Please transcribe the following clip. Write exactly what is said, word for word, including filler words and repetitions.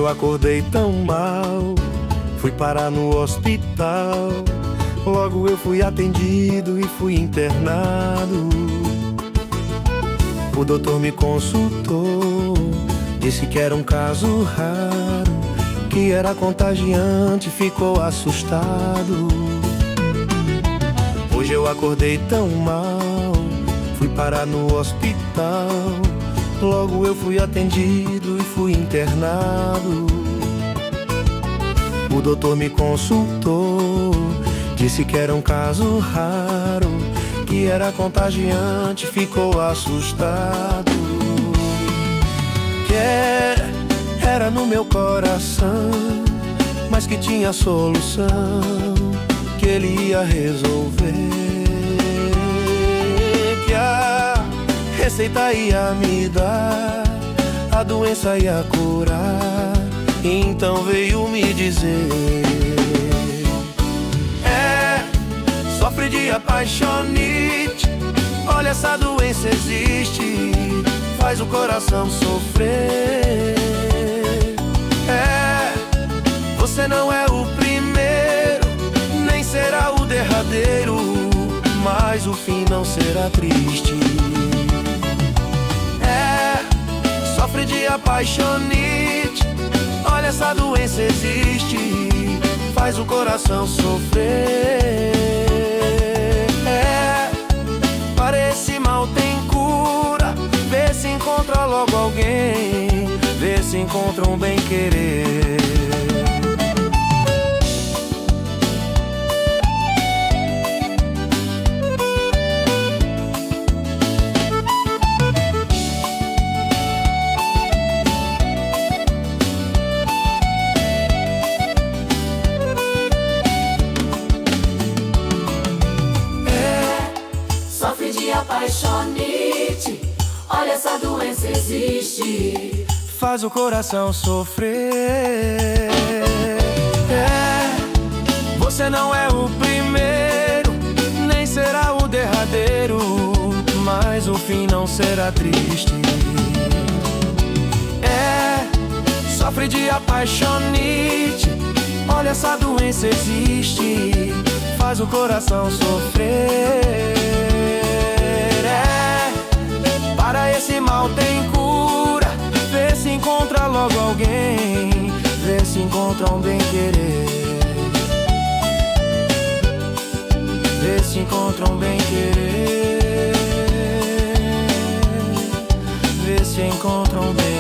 eu acordei tão mal, fui parar no hospital. Logo eu fui atendido e fui internado. O doutor me consultou, disse que era um caso raro, que era contagiante, ficou assustado. Hoje eu acordei tão mal, fui parar no hospital. Logo eu fui atendido e fui internado. O doutor me consultou, disse que era um caso raro, que era contagiante, ficou assustado. Que era no meu coração, mas que tinha solução, que ele ia resolver. Que a receita ia me dar, a doença ia curar. Então veio me dizer: é, sofre de apaixonite, olha, essa doença existe, faz o coração sofrer. É, você não é o primeiro, nem será o derradeiro, mas o fim não será triste. É, sofre de apaixonite, olha, essa doença existe, faz o coração sofrer. É, para esse mal tem cura, vê se encontra logo alguém, vê se encontra um bem-querer. Apaixonite, olha, essa doença existe, faz o coração sofrer. É, você não é o primeiro, nem será o derradeiro, mas o fim não será triste. É, sofre de apaixonite, olha, essa doença existe, faz o coração sofrer. Para esse mal tem cura, vê se encontra logo alguém, vê se encontra um bem-querer. Vê se encontra um bem-querer, vê se encontra um bem-querer.